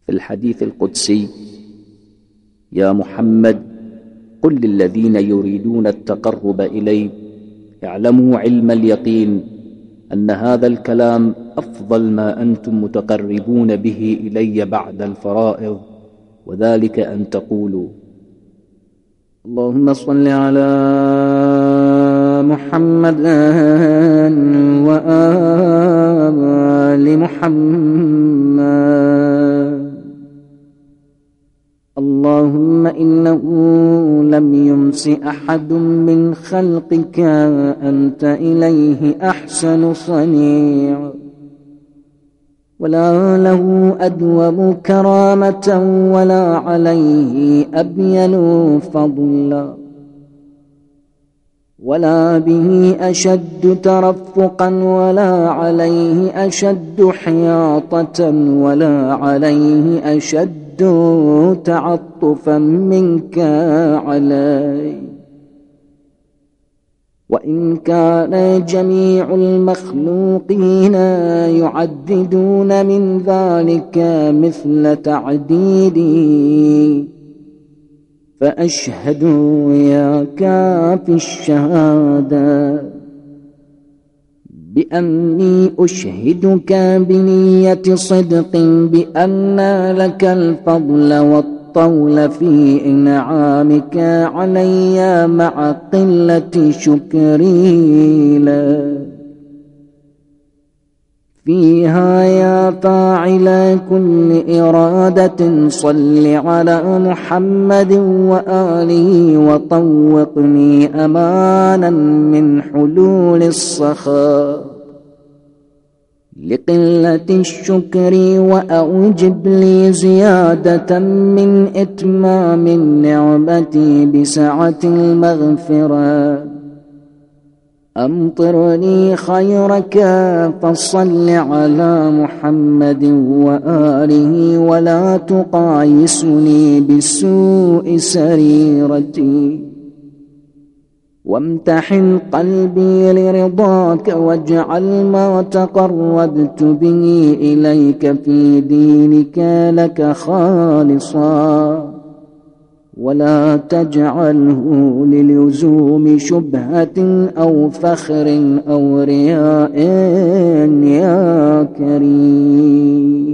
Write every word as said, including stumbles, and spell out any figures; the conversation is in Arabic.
في الحديث القدسي: يا محمد قل للذين يريدون التقرب إلي اعلموا علم اليقين أن هذا الكلام أفضل ما أنتم متقربون به إلي بعد الفرائض، وذلك أن تقولوا: اللهم صل على محمد وآل محمد. اللهم إنه لم يمس أحد من خلقك أنت إليه أحسن صنيع، ولا له أدوم كرامة، ولا عليه أبين فضلا، ولا به أشد ترفقا، ولا عليه أشد حياطة، ولا عليه أشد تعطفا منك عليه. وإن كان جميع المخلوقين يعددون من ذلك مثل تعديدي، فأشهد يا كافي الشهادة بأني أشهدك بنية صدق بأن لك الفضل والطول في إنعامك علي مع قلة شكري لك فيها. يا فاعل كل إرادة صل على محمد وآله وطوقني أمانا من حلول السخاء لقلة الشكر، وأوجب لي زيادة من إتمام النعمة بسعة المغفرة. أمطرني خيرك فصل على محمد وآله، ولا تقايسني بسوء سريرتي، وامتحن قلبي لرضاك، واجعل ما تقربت به إليك في دينك لك خالصا، ولا تجعله للزوم شبهة أو فخر أو رياء يا كريم.